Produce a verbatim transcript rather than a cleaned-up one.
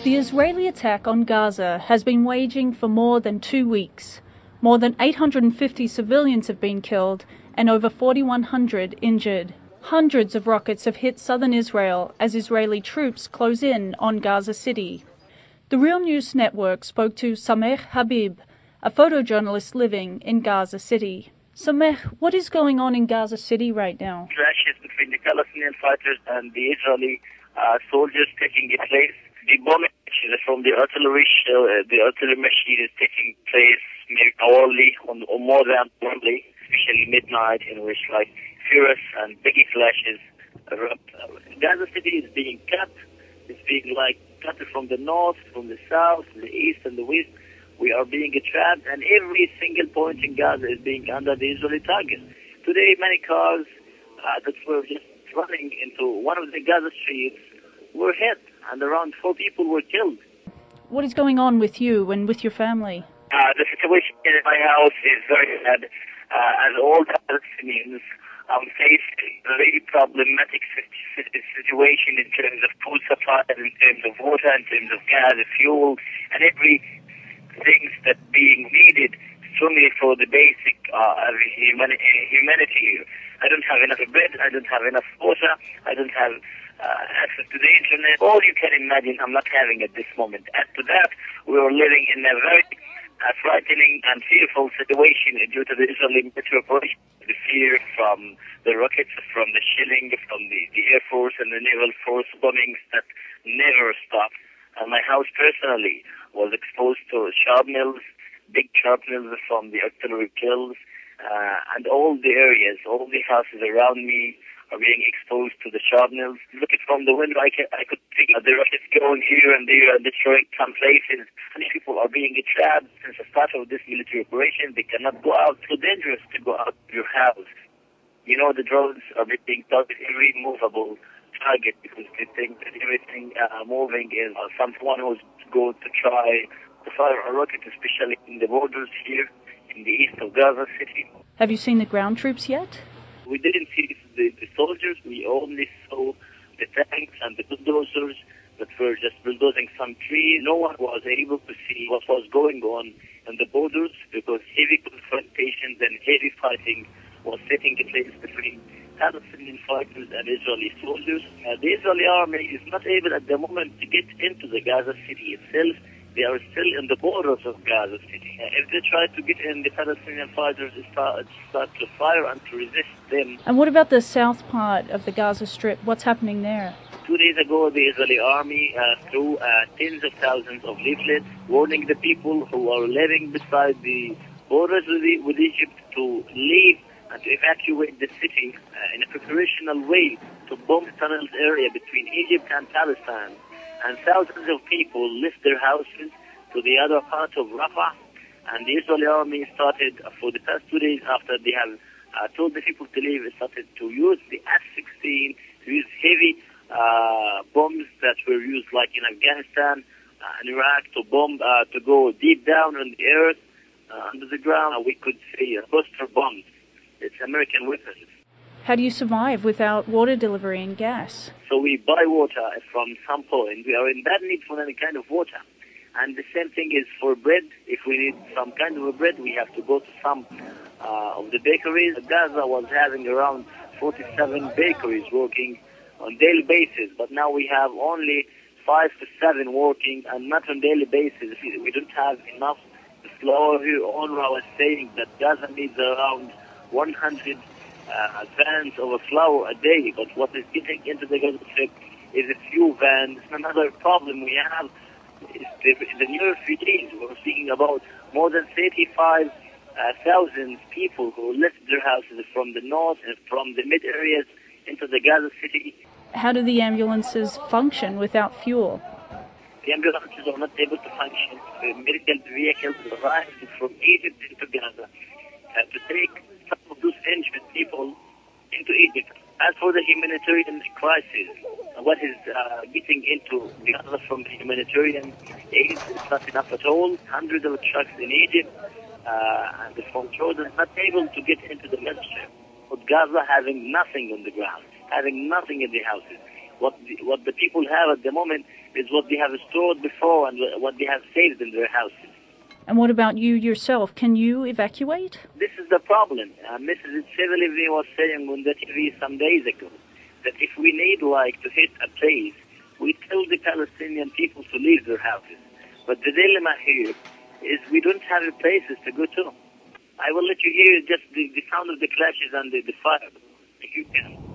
The Israeli attack on Gaza has been waging for more than two weeks. More than eight hundred fifty civilians have been killed and over forty-one hundred injured. Hundreds of rockets have hit southern Israel as Israeli troops close in on Gaza City. The Real News Network spoke to Sameh Habib, a photojournalist living in Gaza City. Sameh, what is going on in Gaza City right now? Clashes between the Palestinian fighters and the Israeli uh, soldiers taking place. The bombing from the artillery shell, uh, the artillery machine is taking place maybe hourly on, or more than hourly, especially midnight, in which like furious and big clashes erupt. Uh, Gaza City is being cut. It's being like cut from the north, from the south, the east, and the west. We are being trapped, and every single point in Gaza is being under the Israeli target. Today, many cars uh, that were just running into one of the Gaza streets were hit, and around four people were killed. What is going on with you and with your family? Uh, the situation in my house is very bad. Uh, as all Palestinians, I'm facing a very problematic situation in terms of food supply, in terms of water, in terms of gas, fuel, and every things that being needed strongly for the basic uh, humanity, humanity. I don't have enough bread, I don't have enough water, I don't have uh, access to the internet. All you can imagine I'm not having at this moment. Add to that, we are living in a very uh, frightening and fearful situation due to the Israeli military operation. The fear from the rockets, from the shelling, from the, the Air Force and the Naval Force bombings that never stop. And my house personally was exposed to shrapnels, big shrapnels from the artillery kills, uh, and all the areas, all the houses around me are being exposed to the shrapnels. Looking from the window, I, can, I could see the rockets going here and there and destroying some places. Many people are being trapped since the start of this military operation. They cannot go out. It's too dangerous to go out of your house. You know, the drones are being targeted every movable target because they think that everything uh, moving is uh, someone who's going to try to fire a rocket, especially in the borders here in the east of Gaza City. Have you seen the ground troops yet? We didn't see the, the soldiers. We only saw the tanks and the bulldozers that were just bulldozing some trees. No one was able to see what was going on in the borders because heavy confrontations and heavy fighting was taking place between Palestinian fighters and Israeli soldiers. Uh, the Israeli army is not able at the moment to get into the Gaza City itself. They are still in the borders of Gaza City. Uh, if they try to get in, the Palestinian fighters start, start to fire and to resist them. And what about the south part of the Gaza Strip? What's happening there? Two days ago, the Israeli army uh, threw uh, tens of thousands of leaflets warning the people who are living beside the borders with, the, with Egypt to leave and to evacuate the city uh, in a preparational way to bomb the tunnels area between Egypt and Palestine. And thousands of people left their houses to the other part of Rafah. And the Israeli army started, uh, for the past two days after they have uh, told the people to leave, started to use the F sixteen, to use heavy uh, bombs that were used like in Afghanistan uh, and Iraq to bomb, uh, to go deep down on the earth, uh, under the ground. Uh, we could say uh, cluster bombs. It's American weapons. How do you survive without water delivery and gas? So we buy water from some point. We are in bad need for any kind of water. And the same thing is for bread. If we need some kind of a bread, we have to go to some uh, of the bakeries. Gaza was having around forty-seven bakeries working on daily basis, but now we have only five to seven working, and not on daily basis. We don't have enough flour here. UNRWA was saying that Gaza needs around one hundred Uh, vans of flour a day, but what is getting into the Gaza Strip is a few vans. Another problem we have is the, the new refugees. We're speaking about more than thirty-five thousand uh, people who left their houses from the north and from the mid areas into the Gaza City. How do the ambulances function without fuel? The ambulances are not able to function. The medical vehicles arrived from Egypt into Gaza uh, to take some of those injured people into Egypt. As for the humanitarian crisis, what is uh, getting into Gaza from the humanitarian aid is not enough at all. Hundreds of trucks in Egypt uh, and from Jordan not able to get into the Gaza Strip. But Gaza having nothing on the ground, having nothing in the houses. What the, what the people have at the moment, is what they have stored before and what they have saved in their houses. And what about you yourself? Can you evacuate? This is the problem. Uh, Missus Sevalivni was saying on the T V some days ago that if we need like to hit a place, we tell the Palestinian people to leave their houses. But the dilemma here is we don't have places to go to. I will let you hear just the, the sound of the clashes and the, the fire, if you can.